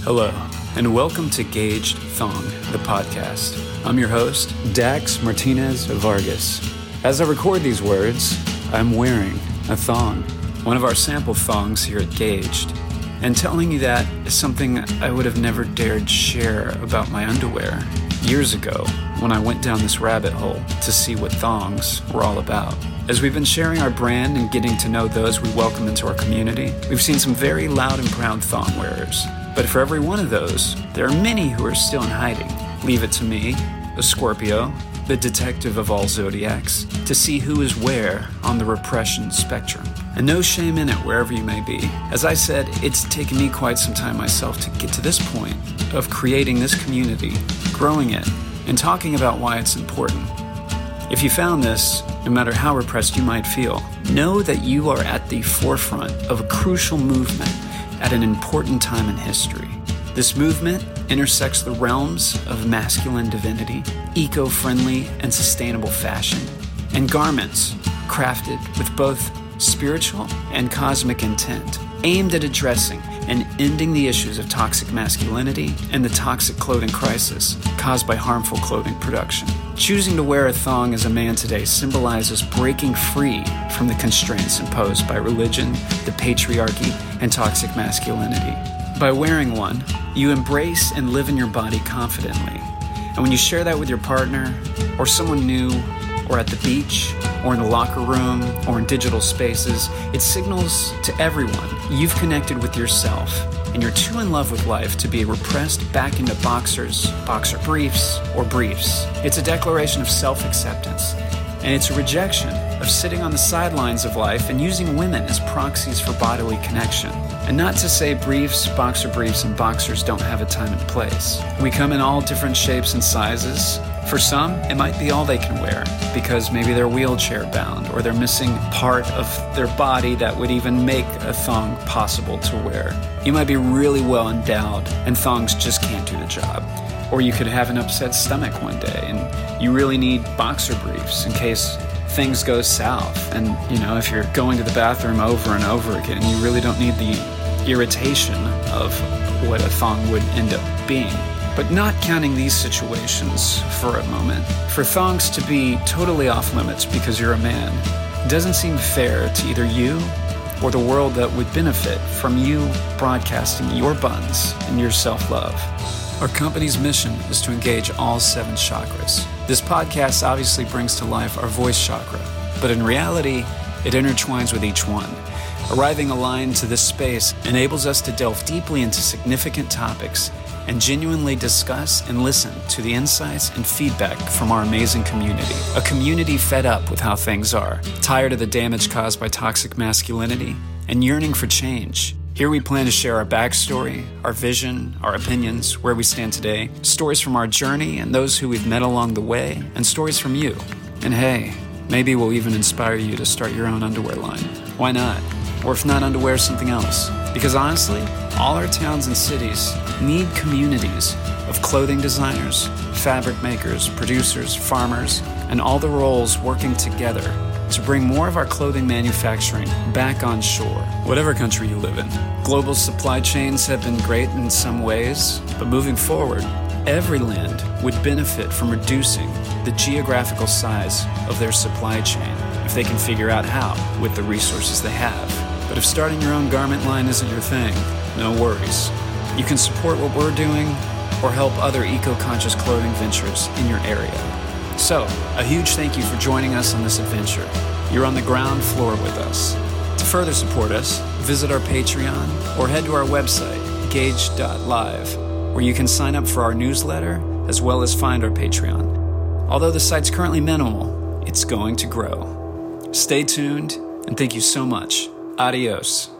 Hello, and welcome to Gauged Thong, the podcast. I'm your host, Dax Martinez Vargas. As I record these words, I'm wearing a thong, one of our sample thongs here at Gauged. And telling you that is something I would have never dared share about my underwear years ago when I went down this rabbit hole to see what thongs were all about. As we've been sharing our brand and getting to know those we welcome into our community, we've seen some very loud and proud thong wearers. But for every one of those, there are many who are still in hiding. Leave it to me, a Scorpio, the detective of all zodiacs, to see who is where on the repression spectrum. And no shame in it wherever you may be. As I said, it's taken me quite some time myself to get to this point of creating this community, growing it, and talking about why it's important. If you found this, no matter how repressed you might feel, know that you are at the forefront of a crucial movement at an important time in history. This movement intersects the realms of masculine divinity, eco-friendly and sustainable fashion, and garments crafted with both spiritual and cosmic intent, aimed at addressing and ending the issues of toxic masculinity and the toxic clothing crisis caused by harmful clothing production. Choosing to wear a thong as a man today symbolizes breaking free from the constraints imposed by religion, the patriarchy, and toxic masculinity. By wearing one, you embrace and live in your body confidently. And when you share that with your partner, or someone new, or at the beach, or in the locker room, or in digital spaces, it signals to everyone you've connected with yourself, and you're too in love with life to be repressed back into boxers, boxer briefs, or briefs. It's a declaration of self-acceptance, and it's a rejection of sitting on the sidelines of life and using women as proxies for bodily connection. And not to say briefs, and boxers don't have a time and place. We come in all different shapes and sizes. For some, it might be all they can wear because maybe they're wheelchair bound or they're missing part of their body that would even make a thong possible to wear. You might be really well endowed and thongs just can't do the job. Or you could have an upset stomach one day and you really need boxer briefs in case things go south. And, if you're going to the bathroom over and over again, you really don't need the irritation of what a thong would end up being. But not counting these situations for a moment, for thongs to be totally off limits because you're a man doesn't seem fair to either you or the world that would benefit from you broadcasting your buns and your self-love. Our company's mission is to engage all 7 chakras. This podcast obviously brings to life our voice chakra, but in reality, it intertwines with each one. Arriving aligned to this space enables us to delve deeply into significant topics and genuinely discuss and listen to the insights and feedback from our amazing community. A community fed up with how things are, tired of the damage caused by toxic masculinity, and yearning for change. Here we plan to share our backstory, our vision, our opinions, where we stand today, stories from our journey and those who we've met along the way, and stories from you. And hey, maybe we'll even inspire you to start your own underwear line. Why not? Or if not underwear, something else. Because honestly, all our towns and cities need communities of clothing designers, fabric makers, producers, farmers, and all the roles working together to bring more of our clothing manufacturing back on shore, whatever country you live in. Global supply chains have been great in some ways, but moving forward, every land would benefit from reducing the geographical size of their supply chain if they can figure out how with the resources they have. But if starting your own garment line isn't your thing, no worries. You can support what we're doing or help other eco-conscious clothing ventures in your area. So, a huge thank you for joining us on this adventure. You're on the ground floor with us. To further support us, visit our Patreon or head to our website, gauge.live, where you can sign up for our newsletter as well as find our Patreon. Although the site's currently minimal, it's going to grow. Stay tuned, and thank you so much. Adios.